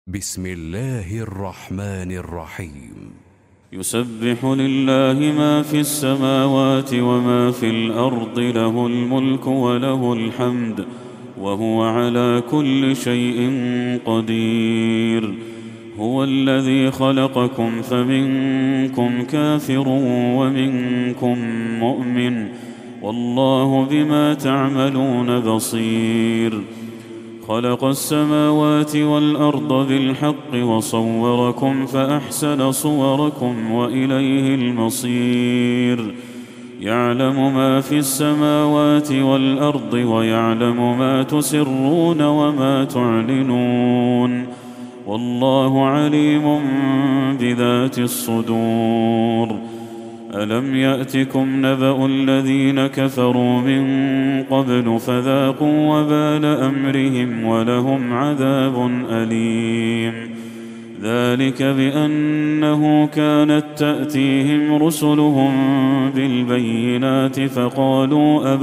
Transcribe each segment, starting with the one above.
بسم الله الرحمن الرحيم. يسبح لله ما في السماوات وما في الأرض، له الملك وله الحمد، وهو على كل شيء قدير. هو الذي خلقكم فمنكم كافر ومنكم مؤمن، والله بما تعملون بصير. خلق السماوات والأرض بالحق وصوركم فأحسن صوركم وإليه المصير. يعلم ما في السماوات والأرض ويعلم ما تسرون وما تعلنون، والله عليم بذات الصدور. ألم يأتكم نبأ الذين كفروا من قبل فذاقوا وبال أمرهم ولهم عذاب أليم. ذلك بأنه كانت تأتيهم رسلهم بالبينات فقالوا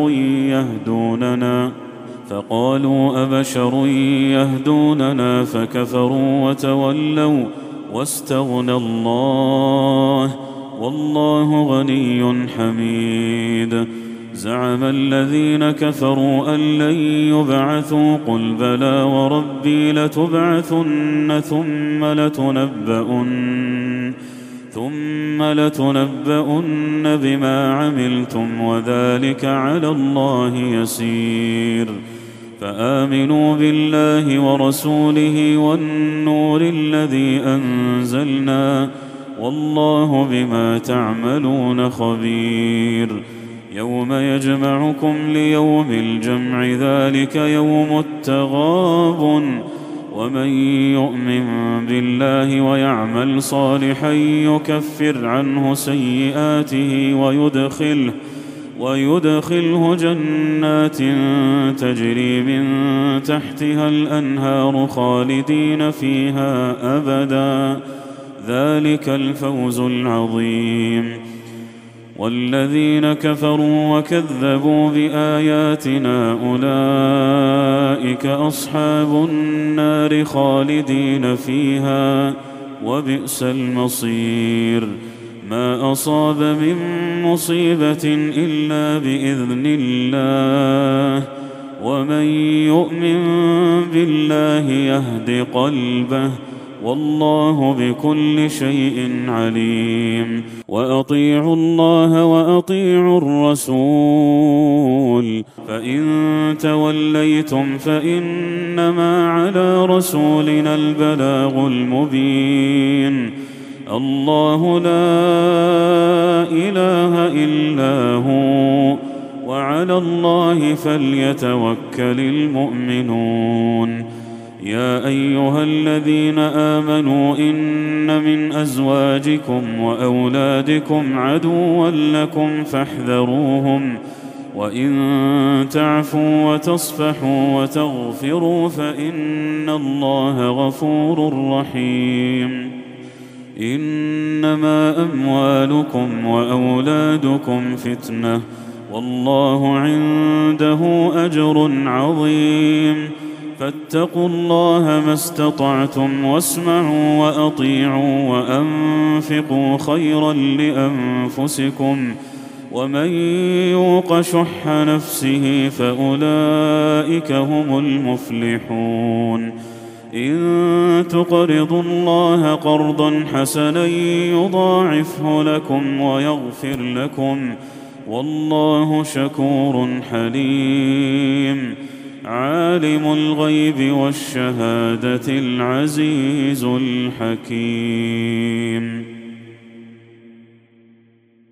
أبشر يهدوننا فكفروا وتولوا واستغنى الله، والله غني حميد. زعم الذين كفروا أن لن يبعثوا، قل بلى وربي لتبعثن ثم لتنبؤن بما عملتم وذلك على الله يسير. فآمنوا بالله ورسوله والنور الذي أنزلنا، والله بما تعملون خبير. يوم يجمعكم ليوم الجمع، ذلك يوم التغابن. ومن يؤمن بالله ويعمل صالحا يكفر عنه سيئاته ويدخله جنات تجري من تحتها الأنهار خالدين فيها أبدا، ذلك الفوز العظيم. والذين كفروا وكذبوا بآياتنا أولئك أصحاب النار خالدين فيها، وبئس المصير. ما أصاب من مصيبة إلا بإذن الله، ومن يؤمن بالله يهد قلبه، والله بكل شيء عليم. وأطيعوا الله وأطيعوا الرسول، فإن توليتم فإنما على رسولنا البلاغ المبين. الله لا إله إلا هو، وعلى الله فليتوكل المؤمنون. يا أيها الذين آمنوا إن من أزواجكم وأولادكم عدوا لكم فاحذروهم، وإن تعفوا وتصفحوا وتغفروا فإن الله غفور رحيم. إنما أموالكم وأولادكم فتنة، والله عنده أجر عظيم. فاتقوا الله ما استطعتم، واسمعوا وأطيعوا وأنفقوا خيرا لأنفسكم، ومن يوق شح نفسه فأولئك هم المفلحون. إن تقرضوا الله قرضا حسنا يضاعفه لكم ويغفر لكم، والله شكور حليم. عالم الغيب والشهادة العزيز الحكيم.